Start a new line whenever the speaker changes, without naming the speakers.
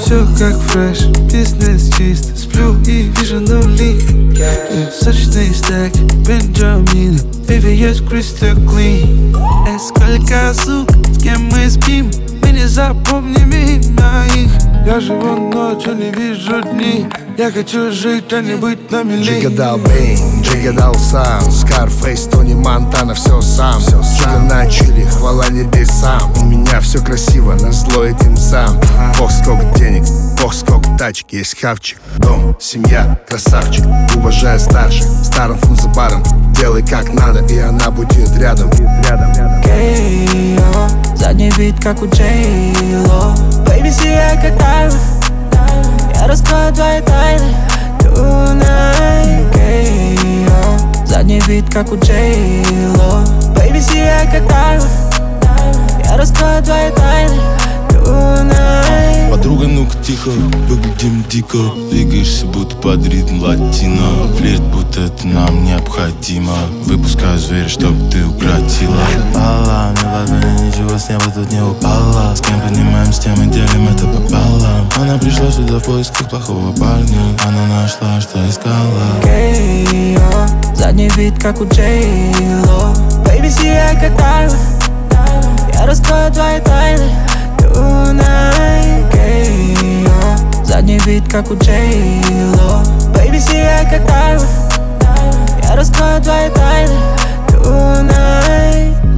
Все как фреш, бизнес чисто. Сплю и вижу нули. Сочный стек, Бенджамин, VVS Crystal Clean. Сколько сук, с кем мы спим, мы не запомним имена их. Я живу ночью, не вижу дни. Я хочу жить, а не быть на мели.
Джига дал бейн, Джига дал сам. Скарфейс, Тони Монтана, все сам. Джига на чили, хвала небесам. У меня все красиво, назло этим сам. Бог сколько денег, бог сколько тачек. Есть хавчик, дом, семья, красавчик. Уважаю старших, старым фунзабаром. Делай как надо, и она будет рядом.
Кейо, задний вид как у Джейло. Baby, сияй как тайна. Я раскрою твои тайны tonight. Кейо, задний вид как у Джейло. Baby, сияй как тайна. Я раскрою твои тайны tonight.
Подруга, ну-ка тихо, выглядим дико. Двигаешься, будто под ритм латино. Флирт, будто это нам необходимо. Выпускаю зверя, чтоб ты укротила. Алла, мне ладно, ничего с неба тут не упало. С кем поднимаем, с тем и делим это пополам. Она пришла сюда в поисках плохого парня. Она нашла, что искала.
Кейо, задний вид как у Джейло. Baby, сияй как тайна. Я раскрою твои тайны tonight. Кейо, задний вид как у Джейло. Baby, сияй как тайна. Я раскрою твои тайны tonight.